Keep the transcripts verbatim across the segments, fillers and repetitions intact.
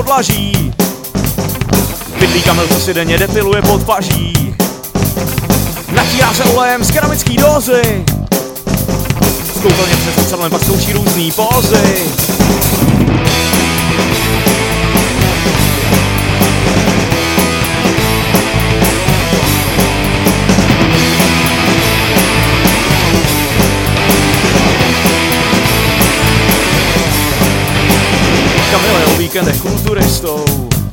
podlaží. Pytlí Kamil, co si denně depiluje pod paží. Natírá se olejem z keramický dózy. V koupelně před zrcadlem pak zkouší různý pózy. Kamil je o víkendech kulturistou.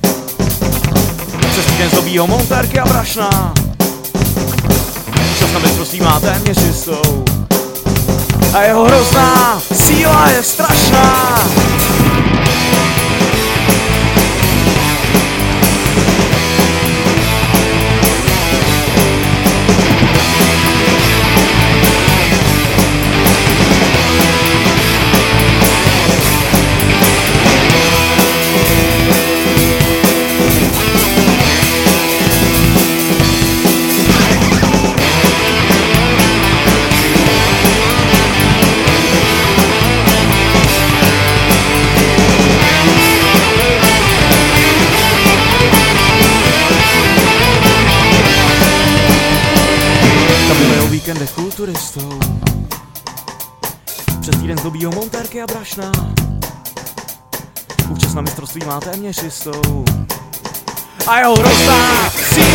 Přes týden zdobí ho montérky a brašna. Čas na mistrovství má téměř jistou. A jeho hrozná síla je strašná. Víkendech kulturistou. Přes týden zdobí ho montérky a brašna. Účast na mistrovství má téměř jistou. A jeho hrozná síla